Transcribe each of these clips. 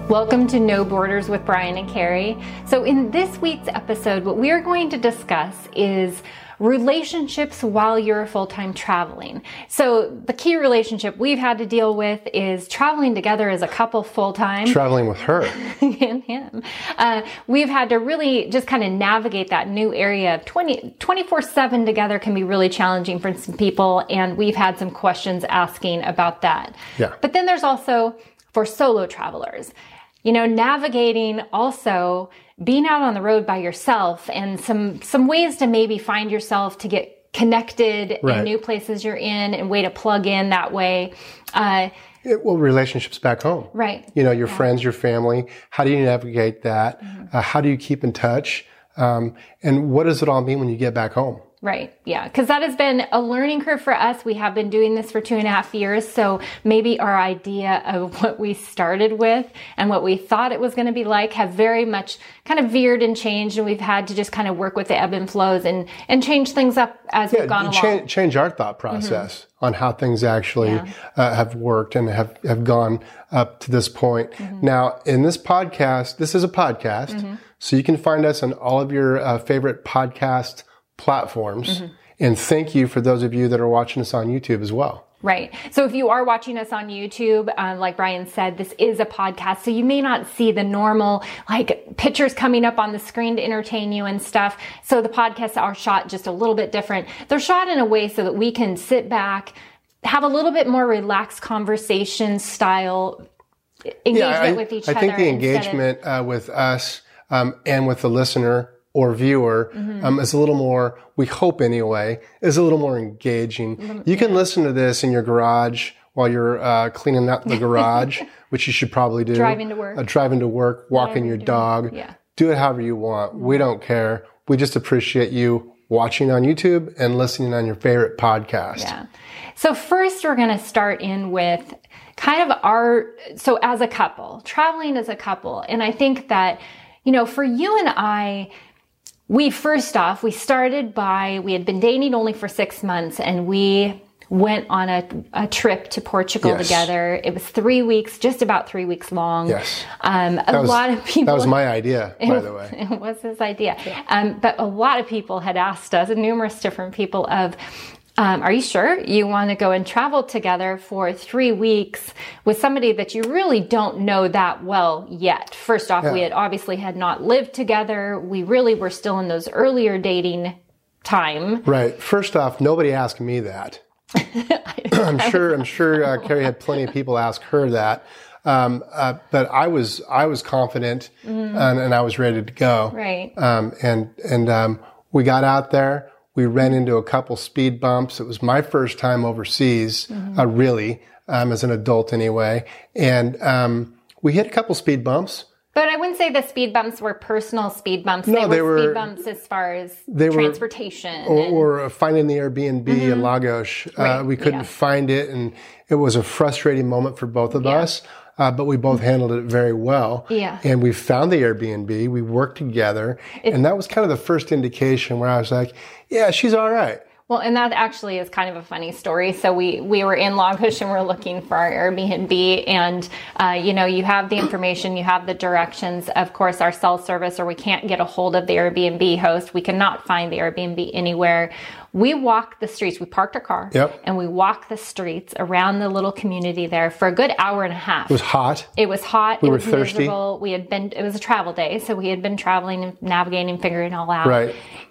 Welcome to No Borders with Brian and Carrie. So in this week's episode, what we are going to discuss is relationships while you're full-time traveling. So the key relationship we've had to deal with is traveling together as a couple full-time. Traveling with her. And him. We've had to really just kind of navigate that new area of 24/7 together can be really challenging for some people. And we've had some questions asking about that. Yeah. But then there's also for solo travelers, navigating also being out on the road by yourself and some ways to maybe find yourself to get connected Right. in new places you're in and way to plug in that way. Relationships back home. Right. Your friends, your family. How do you navigate that? How do you keep in touch? And what does it all mean when you get back home? Right. Yeah. Because that has been a learning curve for us. We have been doing this for 2.5 years. So maybe our idea of what we started with and what we thought it was going to be like have very much kind of veered and changed. And we've had to just kind of work with the ebb and flows and change things up as we've gone along. Change our thought process on how things actually have worked and have gone up to this point. Now, in this podcast, this is a podcast. So you can find us on all of your favorite podcast platforms. And thank you for those of you that are watching us on YouTube as well. Right. So if you are watching us on YouTube, like Brian said, this is a podcast. So you may not see the normal, pictures coming up on the screen to entertain you and stuff. So the podcasts are shot just a little bit different. They're shot in a way so that we can sit back, have a little bit more relaxed conversation style engagement with each other. I think the engagement with us and with the listener or viewer is a little more, we hope anyway, is a little more engaging. You can listen to this in your garage while you're cleaning up the garage, which you should probably do. Driving to work. Walking your dog. Yeah. Do it however you want. We don't care. We just appreciate you watching on YouTube and listening on your favorite podcast. Yeah. So first we're going to start in with kind of so as a couple, traveling as a couple. And I think that, for you and I, we started we had been dating only for 6 months and we went on a trip to Portugal together. It was 3 weeks, just about 3 weeks long. Yes. Lot of people. That was my idea, by the way. It was his idea. But a lot of people had asked us, numerous different people are you sure you want to go and travel together for 3 weeks with somebody that you really don't know that well yet? First off, we had not lived together. We really were still in those earlier dating time. Right. First off, nobody asked me that. I'm sure Carrie had plenty of people ask her that. But I was confident and I was ready to go. Right. And we got out there. We ran into a couple speed bumps. It was my first time overseas, really, as an adult anyway. And we hit a couple speed bumps. But I wouldn't say the speed bumps were personal speed bumps. No, they were speed bumps as far as transportation. Or finding the Airbnb in Lagos. Right. We couldn't find it, and it was a frustrating moment for both of us. But we both handled it very well. Yeah. And we found the Airbnb. We worked together. And that was kind of the first indication where I was like, yeah, she's all right. Well, and that actually is kind of a funny story. So we were in Lagos and we're looking for our Airbnb and, you have the information, you have the directions, of course, our cell service, or we can't get a hold of the Airbnb host. We cannot find the Airbnb anywhere. We walked the streets. We parked our car and we walked the streets around the little community there for a good hour and a half. It was hot. It was hot. We it were was thirsty. miserable. It was a travel day. So we had been traveling and navigating and figuring it all out. Right.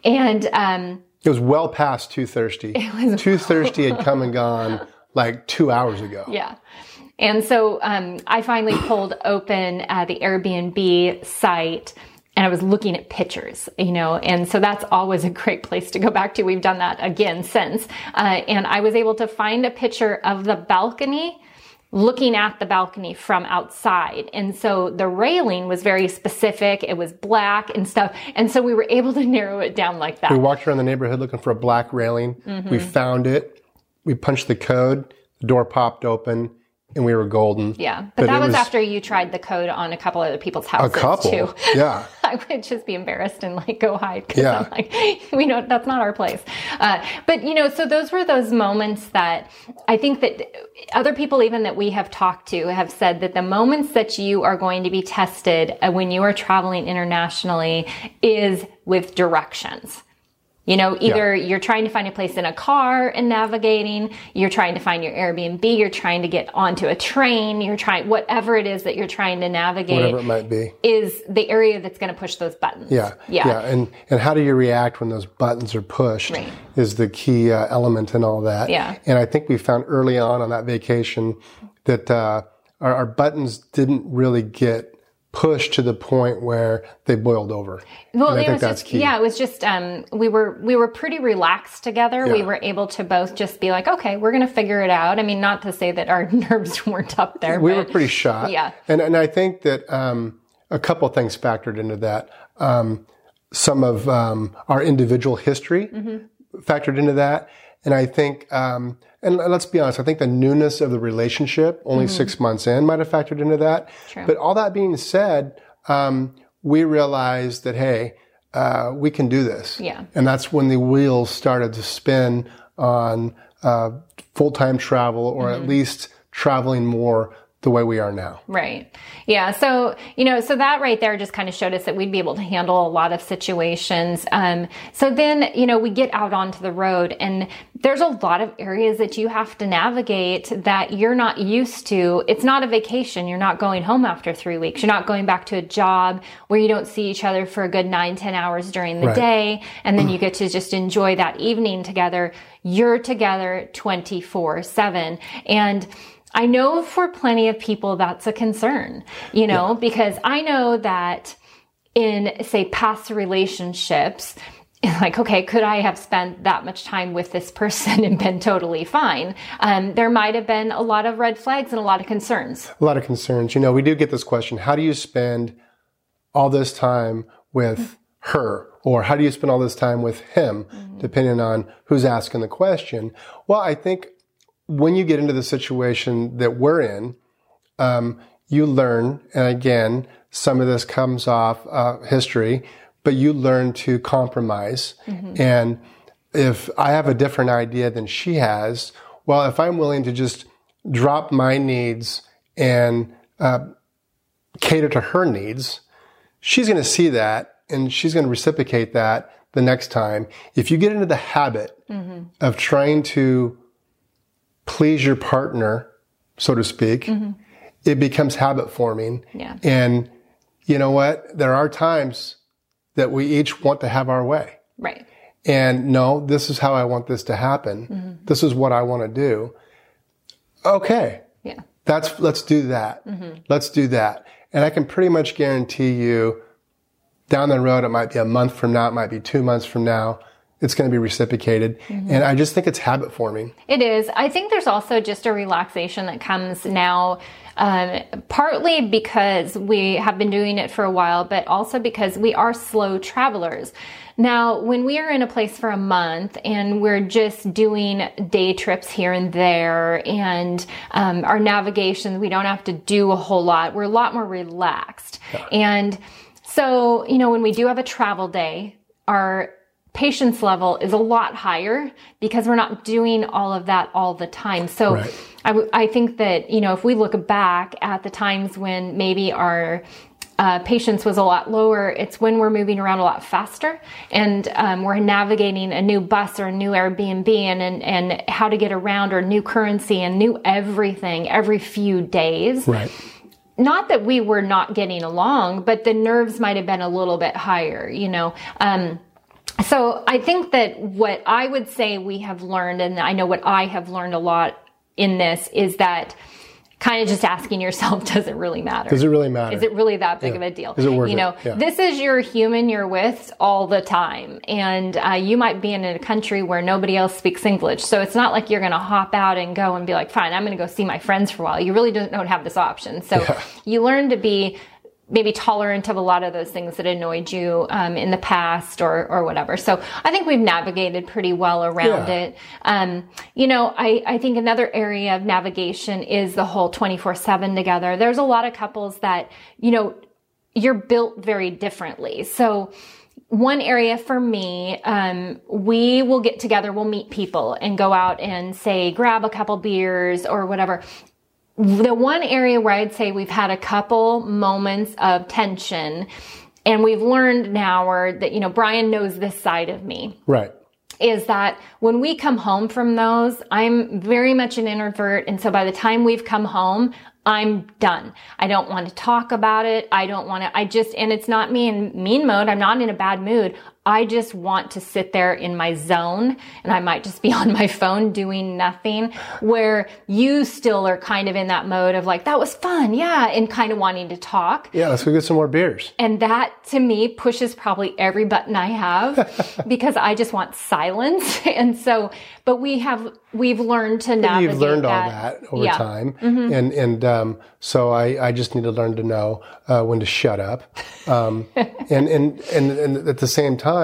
And, it was well past Too Thirsty. Too Thirsty had come and gone like 2 hours ago. Yeah. And so I finally pulled open the Airbnb site and I was looking at pictures, and so that's always a great place to go back to. We've done that again since. And I was able to find a picture of the balcony, looking at the balcony from outside. And so the railing was very specific. It was black and stuff. And so we were able to narrow it down like that. We walked around the neighborhood looking for a black railing. We found it. We punched the code. The door popped open. And we were golden. Yeah. But that was after you tried the code on a couple other people's houses. A couple? Too. Yeah. I would just be embarrassed and go hide. Yeah. I'm we know that's not our place. But, so those were those moments that I think that other people, even that we have talked to, have said that the moments that you are going to be tested when you are traveling internationally is with directions. Either you're trying to find a place in a car and navigating, you're trying to find your Airbnb, you're trying to get onto a train, whatever it is that you're trying to navigate. Whatever it might be. Is the area that's going to push those buttons. Yeah. And how do you react when those buttons are pushed is the key element in all that. Yeah. And I think we found early on that vacation that our buttons didn't really get pushed to the point where they boiled over. Well, and I think think that's key. Yeah, it was just we were pretty relaxed together. Yeah. We were able to both just be like, okay, we're going to figure it out. I mean, not to say that our nerves weren't up there. We were pretty shot. Yeah. And I think that a couple of things factored into that. Some of our individual history factored into that. And I think, and let's be honest, I think the newness of the relationship, only 6 months in, might have factored into that. True. But all that being said, we realized that, hey, we can do this. Yeah. And that's when the wheels started to spin on full-time travel, or at least traveling more the way we are now. Right. Yeah. So, so that right there just kind of showed us that we'd be able to handle a lot of situations. So then, we get out onto the road, and there's a lot of areas that you have to navigate that you're not used to. It's not a vacation. You're not going home after 3 weeks. You're not going back to a job where you don't see each other for a good 9-10 hours during the day. And then you get to just enjoy that evening together. You're together 24/7. And I know for plenty of people that's a concern, because I know that in, say, past relationships, like, okay, could I have spent that much time with this person and been totally fine? There might have been a lot of red flags and a lot of concerns. A lot of concerns. We do get this question, how do you spend all this time with her? Or how do you spend all this time with him, depending on who's asking the question? Well, I think when you get into the situation that we're in, you learn, and again, some of this comes off history, but you learn to compromise. And if I have a different idea than she has, well, if I'm willing to just drop my needs and cater to her needs, she's going to see that, and she's going to reciprocate that the next time. If you get into the habit of trying to please your partner, so to speak, it becomes habit forming. Yeah. And you know what? There are times that we each want to have our way. Right. And no, this is how I want this to happen. This is what I want to do. Okay. Yeah. Let's do that. Let's do that. And I can pretty much guarantee you down the road, it might be a month from now, it might be 2 months from now, it's going to be reciprocated. And I just think it's habit forming. It is. I think there's also just a relaxation that comes now, partly because we have been doing it for a while, but also because we are slow travelers. Now, when we are in a place for a month and we're just doing day trips here and there, and our navigation, we don't have to do a whole lot. We're a lot more relaxed. Yeah. And so, when we do have a travel day, our patience level is a lot higher because we're not doing all of that all the time. So right. I think that, if we look back at the times when maybe our patience was a lot lower, it's when we're moving around a lot faster and we're navigating a new bus or a new Airbnb and how to get around, or new currency and new everything every few days. Right. Not that we were not getting along, but the nerves might have been a little bit higher, So I think that what I would say we have learned, and I know what I have learned a lot in this, is that kind of just asking yourself, does it really matter? Does it really matter? Is it really that big of a deal? Is it worth it? This is your human you're with all the time. And you might be in a country where nobody else speaks English. So it's not like you're going to hop out and go and be like, fine, I'm going to go see my friends for a while. You really don't have this option. So you learn to be maybe tolerant of a lot of those things that annoyed you in the past or whatever. So I think we've navigated pretty well around it. I think another area of navigation is the whole 24/7 together. There's a lot of couples that, you're built very differently. So, One area for me, we will get together, we'll meet people and go out and say, grab a couple beers or whatever. The one area where I'd say we've had a couple moments of tension, and we've learned now, or that, you know, Brian knows this side of me. Right. Is that when we come home from those, I'm very much an introvert. And so by the time we've come home, I'm done. I don't want to talk about it. I don't want to, and it's not me in mean mode. I'm not in a bad mood. I just want to sit there in my zone, and I might just be on my phone doing nothing, where you still are kind of in that mode of like, that was fun. Yeah. And kind of wanting to talk. Yeah. Let's go get some more beers. And that to me pushes probably every button I have because I just want silence. And so, but we've learned to navigate. You've learned all that over time. Mm-hmm. And so I just need to learn to know when to shut up. And at the same time,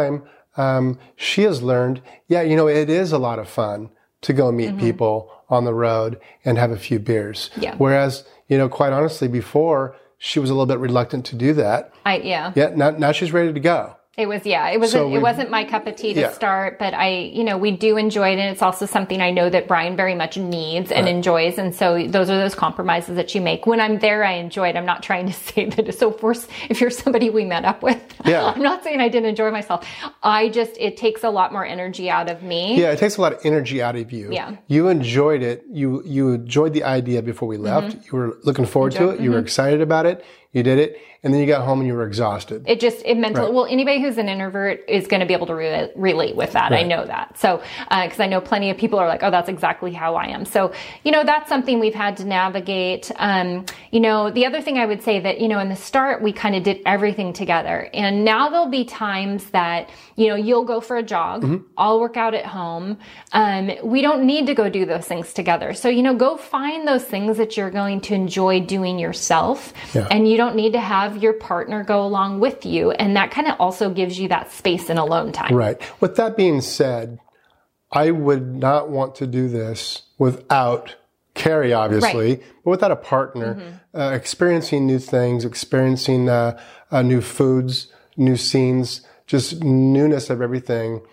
she has learned, you know, it is a lot of fun to go meet people on the road and have a few beers. Yeah. Whereas, you know, quite honestly, before she was a little bit reluctant to do that. Now she's ready to go. It wasn't my cup of tea to start, but we do enjoy it. And it's also something I know that Brian very much needs and enjoys. And so those are those compromises that you make. When I'm there, I enjoy it. I'm not trying to say that. So if you're somebody we met up with, I'm not saying I didn't enjoy myself. It takes a lot more energy out of me. Yeah. It takes a lot of energy out of you. Yeah. You enjoyed it. You enjoyed the idea before we left. You were looking forward to it. You were excited about it. You did it. And then you got home and you were exhausted. Well, anybody who's an introvert is going to be able to relate with that. Right. I know that. So, cause I know plenty of people are like, oh, that's exactly how I am. So, you know, that's something we've had to navigate. You know, the other thing I would say that, you know, in the start, we kind of did everything together. And now there'll be times that, you know, you'll go for a jog. I'll work out at home. We don't need to go do those things together. So, you know, go find those things that you're going to enjoy doing yourself. Yeah. And you don't need to have your partner go along with you. And that kind of also gives you that space and alone time. Right. With that being said, I would not want to do this without Carrie, obviously, but without a partner, experiencing new things, experiencing new foods, new scenes, just newness of everything,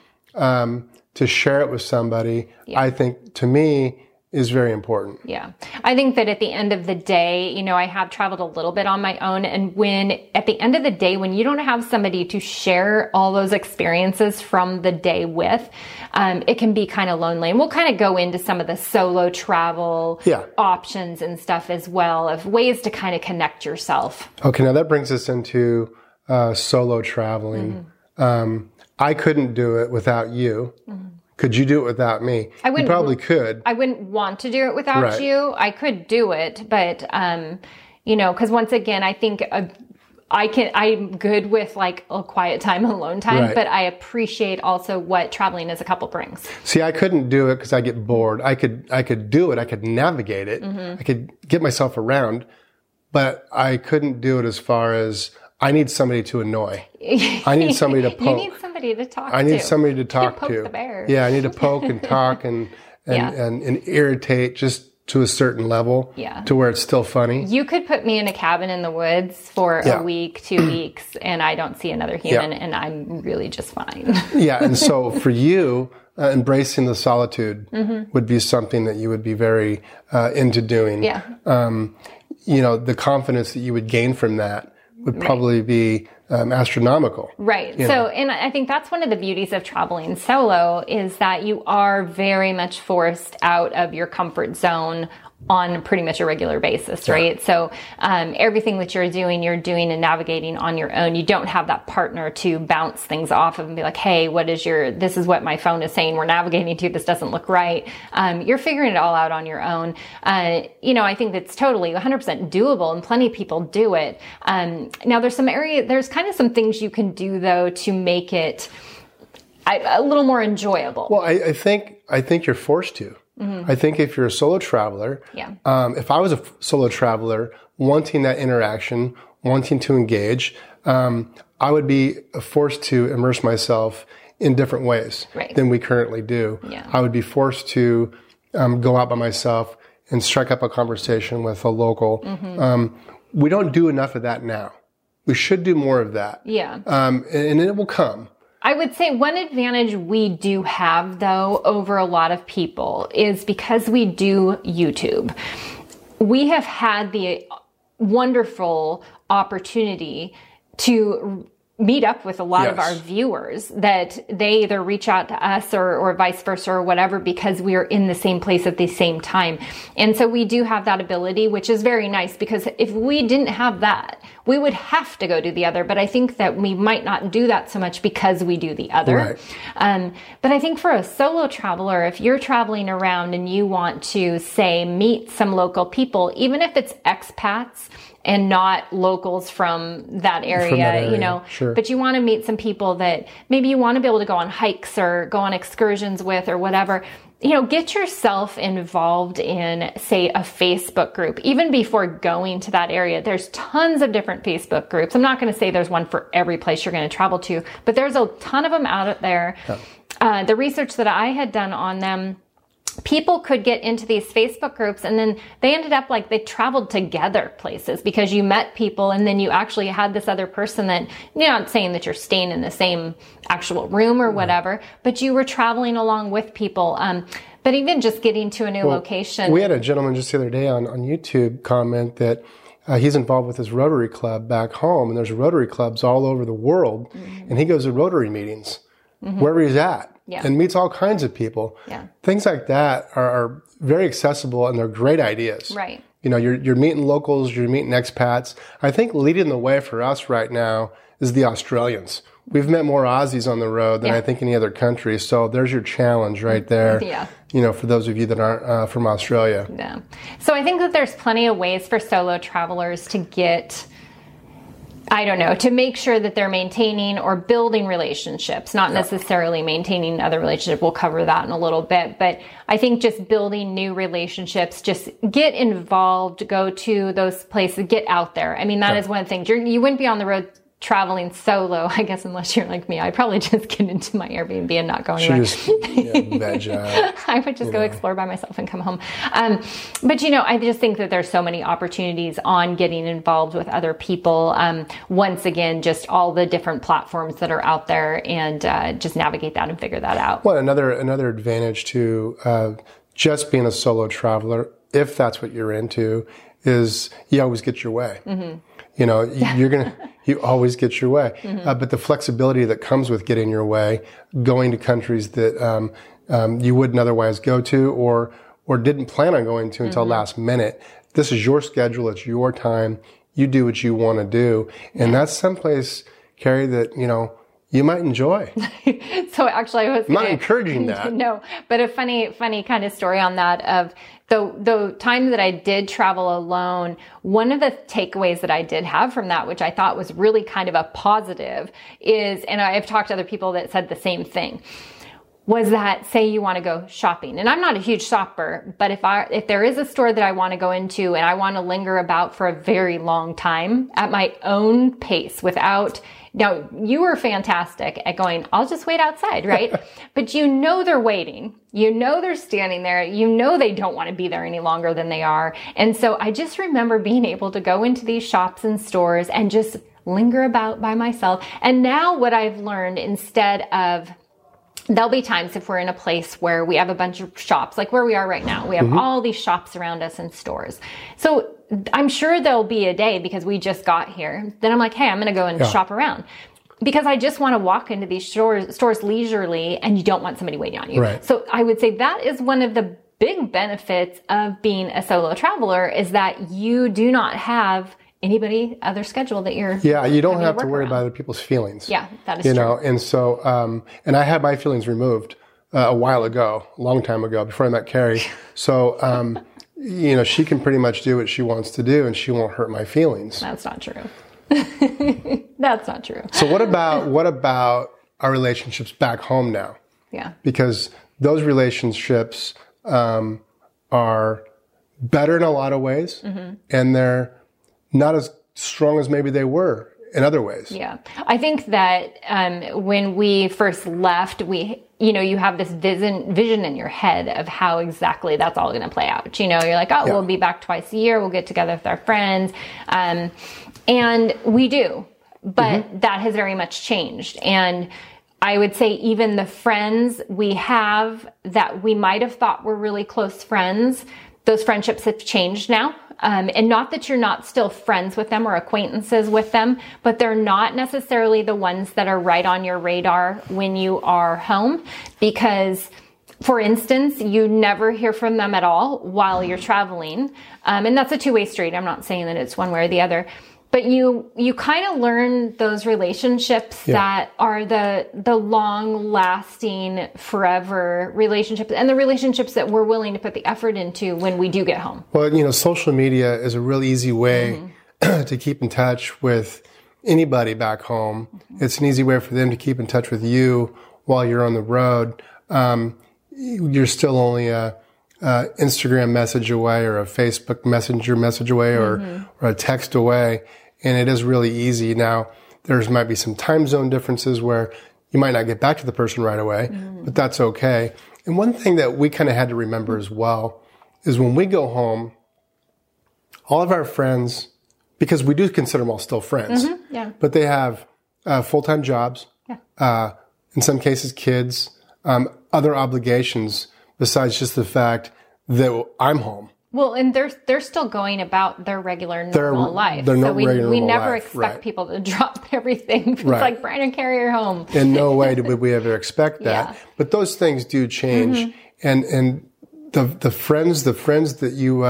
to share it with somebody, I think, to me, is very important. Yeah. I think that at the end of the day, you know, I have traveled a little bit on my own. And at the end of the day, when you don't have somebody to share all those experiences from the day with, it can be kind of lonely. And we'll kind of go into some of the solo travel options and stuff as well, of ways to kind of connect yourself. Okay. Now that brings us into solo traveling. I couldn't do it without you. Could you do it without me? You probably could. I wouldn't want to do it without you. I could do it, but, you know, because once again, I think I'm good with like a quiet time, alone time, but I appreciate also what traveling as a couple brings. See, I couldn't do it because I get bored. I could do it. I could navigate it. I could get myself around, but I couldn't do it as far as I need somebody to annoy. I need somebody to poke. You need somebody to talk to. I need somebody to talk to. Poke the bear. Yeah, I need to poke and talk and irritate just to a certain level to where it's still funny. You could put me in a cabin in the woods for a week, 2 weeks, and I don't see another human, and I'm really just fine. And so for you, embracing the solitude would be something that you would be very into doing. Yeah. You know, the confidence that you would gain from that would probably be astronomical. Right. So, and I think that's one of the beauties of traveling solo is that you are very much forced out of your comfort zone on pretty much a regular basis, right? So everything that you're doing and navigating on your own. You don't have that partner to bounce things off of and be like, hey, this is what my phone is saying we're navigating to, this doesn't look right. You're figuring it all out on your own. You know, I think that's totally 100% doable, and plenty of people do it. Now there's kind of some things you can do though to make it a little more enjoyable. Well, I think you're forced to. I think if you're a solo traveler, if I was a solo traveler wanting that interaction, wanting to engage, I would be forced to immerse myself in different ways than we currently do. Yeah. I would be forced to go out by myself and strike up a conversation with a local. We don't do enough of that now. We should do more of that. Yeah. And it will come. I would say one advantage we do have, though, over a lot of people is because we do YouTube. We have had the wonderful opportunity to meet up with a lot of our viewers that they either reach out to us or vice versa or whatever because we are in the same place at the same time. And so we do have that ability, which is very nice because if we didn't have that, we would have to go do the other. But I think that we might not do that so much because we do the other. Right. But I think for a solo traveler, if you're traveling around and you want to, say, meet some local people, even if it's expats, and not locals from that area, you know, sure. But you want to meet some people that maybe you want to be able to go on hikes or go on excursions with or whatever. You know, get yourself involved in, say, a Facebook group. Even before going to that area, there's tons of different Facebook groups. I'm not going to say there's one for every place you're going to travel to, but there's a ton of them out there. Yeah. The research that I had done on them, people could get into these Facebook groups and then they ended up like they traveled together places because you met people and then you actually had this other person that, you're not saying that you're staying in the same actual room or whatever, but you were traveling along with people. But even just getting to a new location. We had a gentleman just the other day on YouTube comment that he's involved with his Rotary Club back home, and there's Rotary Clubs all over the world, and he goes to Rotary meetings wherever he's at. Yeah. And meets all kinds of people. Yeah. Things like that are very accessible and they're great ideas. Right. You know, you're meeting locals, you're meeting expats. I think leading the way for us right now is the Australians. We've met more Aussies on the road than I think any other country. So there's your challenge right there. Yeah. You know, for those of you that aren't from Australia. Yeah. So I think that there's plenty of ways for solo travelers to get, I don't know, to make sure that they're maintaining or building relationships, not necessarily maintaining other relationships. We'll cover that in a little bit. But I think just building new relationships, just get involved, go to those places, get out there. I mean, that is one of the things. You wouldn't be on the road traveling solo, I guess, unless you're like me. I'd probably just get into my Airbnb and not go anywhere. Veg out. I would just go explore by myself and come home. But, you know, I just think that there's so many opportunities on getting involved with other people. Once again, just all the different platforms that are out there and just navigate that and figure that out. Well, another advantage to just being a solo traveler, if that's what you're into, is you always get your way. You know, you always get your way. But the flexibility that comes with getting your way, going to countries that you wouldn't otherwise go to or didn't plan on going to until last minute. This is your schedule. It's your time. You do what you want to do. And that's someplace, Carrie, that, you know, you might enjoy. So actually, I was I'm not encouraging that. No, but a funny kind of story on that of the time that I did travel alone, one of the takeaways that I did have from that, which I thought was really kind of a positive, is, and I've talked to other people that said the same thing, was that, say you want to go shopping, and I'm not a huge shopper, but if there is a store that I want to go into and I want to linger about for a very long time at my own pace without, now you were fantastic at going, I'll just wait outside, right? But you know they're waiting. You know they're standing there. You know they don't want to be there any longer than they are. And so I just remember being able to go into these shops and stores and just linger about by myself. And now what I've learned, instead of, there'll be times if we're in a place where we have a bunch of shops, like where we are right now, we have all these shops around us and stores. So I'm sure there'll be a day, because we just got here, then I'm like, hey, I'm going to go and shop around. Because I just want to walk into these stores leisurely, and you don't want somebody waiting on you. Right. So I would say that is one of the big benefits of being a solo traveler, is that you do not have anybody other schedule that you're you don't have to worry about other people's feelings. Yeah, that is true. You know, and so and I had my feelings removed a while ago, a long time ago, before I met Carrie. So you know, she can pretty much do what she wants to do, and she won't hurt my feelings. That's not true. That's not true. So what about our relationships back home now? Yeah. Because those relationships are better in a lot of ways, and they're not as strong as maybe they were in other ways. Yeah. I think that when we first left, you have this vision in your head of how exactly that's all going to play out. You know, you're like, we'll be back twice a year. We'll get together with our friends. And we do. but that has very much changed. And I would say even the friends we have that we might have thought were really close friends, those friendships have changed now. And not that you're not still friends with them or acquaintances with them, but they're not necessarily the ones that are right on your radar when you are home. Because, for instance, you never hear from them at all while you're traveling. And that's a two-way street. I'm not saying that it's one way or the other. But you kind of learn those relationships that are the long-lasting, forever relationships, and the relationships that we're willing to put the effort into when we do get home. Well, social media is a real easy way to keep in touch with anybody back home. It's an easy way for them to keep in touch with you while you're on the road. You're still only a Instagram message away, or a Facebook Messenger message away, or a text away. And it is really easy. Now, might be some time zone differences where you might not get back to the person right away, but that's okay. And one thing that we kind of had to remember as well is when we go home, all of our friends, because we do consider them all still friends, but they have full-time jobs, in some cases kids, other obligations besides just the fact that I'm home. Well, and they're still going about their regular normal life. So we never expect people to drop everything. It's like, Brian, carry her home. In no way did we ever expect that. But those things do change. And the friends that you,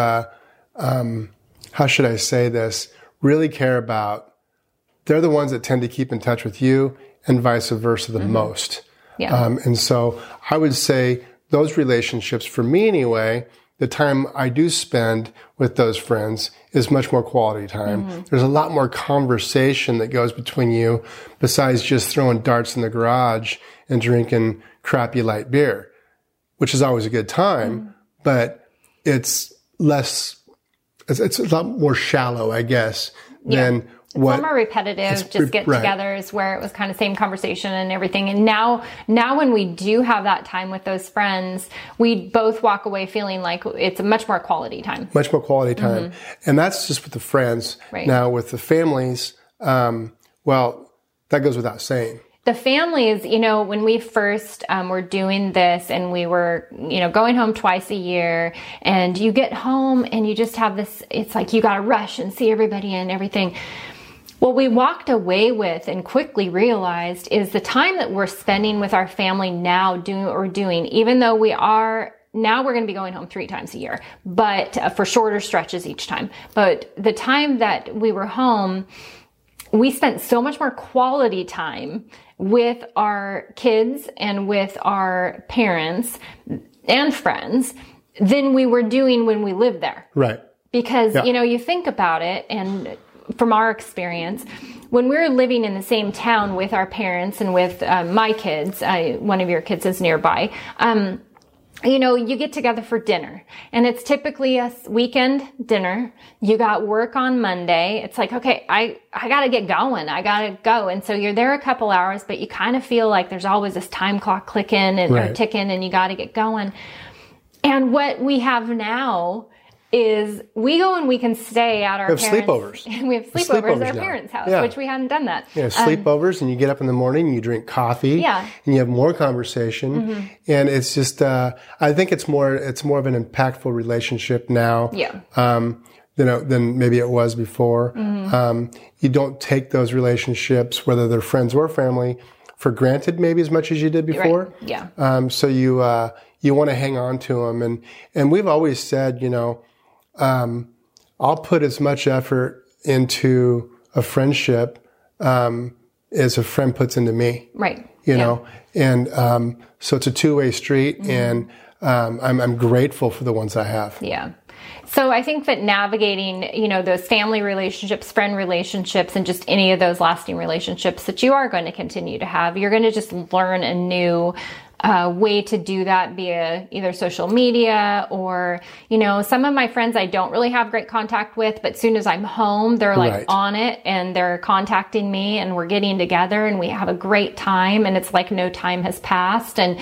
how should I say this, really care about, they're the ones that tend to keep in touch with you, and vice versa the most. And so I would say those relationships, for me anyway, the time I do spend with those friends is much more quality time. There's a lot more conversation that goes between you besides just throwing darts in the garage and drinking crappy light beer, which is always a good time, but it's a lot more shallow, I guess, than it's a little more repetitive, just get-togethers where it was kind of same conversation and everything. And now when we do have that time with those friends, we both walk away feeling like it's a much more quality time. Much more quality time. And that's just with the friends. Now with the families, well, that goes without saying. The families, when we first were doing this, and we were, going home twice a year, and you get home and you just have this, it's like you got to rush and see everybody and everything. What we walked away with and quickly realized is the time that we're spending with our family now doing, even though now we're going to be going home 3 times a year, but for shorter stretches each time. But the time that we were home, we spent so much more quality time with our kids and with our parents and friends than we were doing when we lived there. Right. Because, you think about it, and from our experience, when we're living in the same town with our parents and with my kids, one of your kids is nearby, you get together for dinner, and it's typically a weekend dinner. You got work on Monday. It's like, okay, I got to get going. I got to go. And so you're there a couple hours, but you kind of feel like there's always this time clock clicking or ticking, and you got to get going. And what we have now is we go and we can stay at our parents'... sleepovers. We have sleepovers at our parents' house, which we hadn't done that. Yeah, sleepovers, and you get up in the morning and you drink coffee, and you have more conversation, and it's just, I think it's more of an impactful relationship now, than maybe it was before. You don't take those relationships, whether they're friends or family, for granted maybe as much as you did before. So you want to hang on to them, and we've always said, I'll put as much effort into a friendship as a friend puts into me. Right. You know, and so it's a two-way street, and I'm grateful for the ones I have. Yeah. So I think that navigating, those family relationships, friend relationships, and just any of those lasting relationships that you are going to continue to have, you're going to just learn a new way to do that via either social media or, some of my friends I don't really have great contact with, but as soon as I'm home, they're like on it and they're contacting me and we're getting together and we have a great time and it's like no time has passed. And,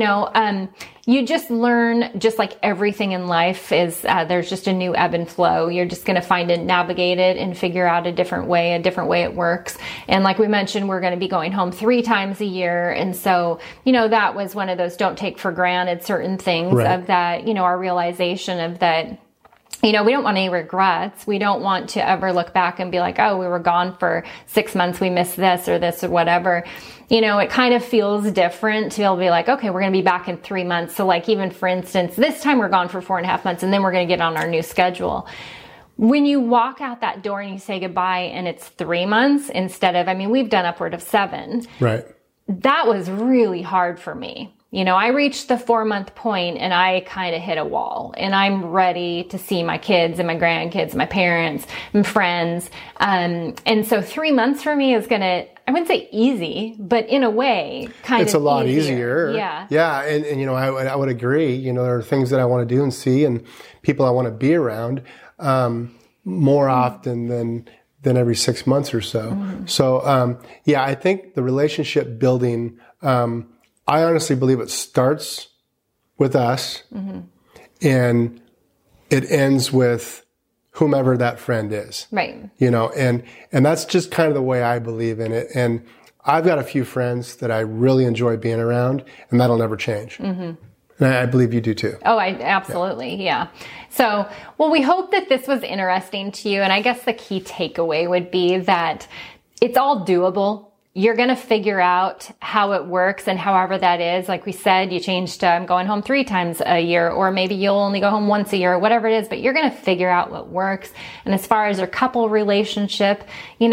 you just learn, just like everything in life is, there's just a new ebb and flow. You're just going to find and navigate it and figure out a different way it works. And like we mentioned, we're going to be going home 3 times a year. And so, that was one of those don't take for granted certain things of that, our realization of that. We don't want any regrets. We don't want to ever look back and be like, oh, we were gone for 6 months. We missed this or whatever. It kind of feels different to be able to be like, okay, we're going to be back in 3 months. So like even for instance, this time we're gone for 4.5 months and then we're going to get on our new schedule. When you walk out that door and you say goodbye and it's 3 months instead of, we've done upward of 7. Right. That was really hard for me. I reached the 4-month point and I kind of hit a wall and I'm ready to see my kids and my grandkids, my parents and friends. And so 3 months for me is I wouldn't say easy, but in a way, it's a lot easier. Yeah. Yeah. And I would agree. There are things that I want to do and see and people I want to be around, more often than every 6 months or so. Mm-hmm. So, I think the relationship building, I honestly believe it starts with us and it ends with whomever that friend is. Right. And that's just kind of the way I believe in it. And I've got a few friends that I really enjoy being around and that'll never change. Mm-hmm. And I believe you do too. Oh, absolutely. Yeah. So, we hope that this was interesting to you. And I guess the key takeaway would be that it's all doable. You're going to figure out how it works and however that is. Like we said, you changed to I'm going home 3 times a year, or maybe you'll only go home once a year, or whatever it is, but you're going to figure out what works. And as far as your couple relationship,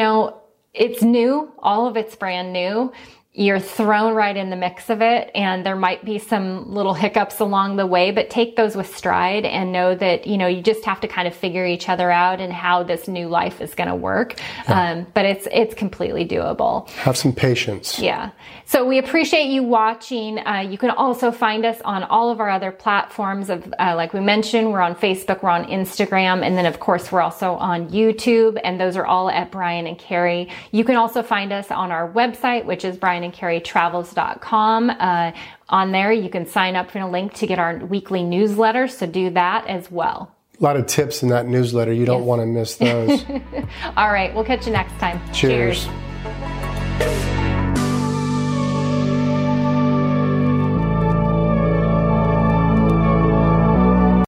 it's new. All of it's brand new. You're thrown right in the mix of it, and there might be some little hiccups along the way, but take those with stride and know that, you just have to kind of figure each other out and how this new life is going to work. Yeah. But it's completely doable. Have some patience. Yeah. So we appreciate you watching. You can also find us on all of our other platforms like we mentioned, we're on Facebook, we're on Instagram, and then of course we're also on YouTube, and those are all at Brian and Carrie. You can also find us on our website, which is brianandcarrietravels.com. On there, you can sign up for a link to get our weekly newsletter. So do that as well. A lot of tips in that newsletter. You don't want to miss those. All right. We'll catch you next time. Cheers. Cheers.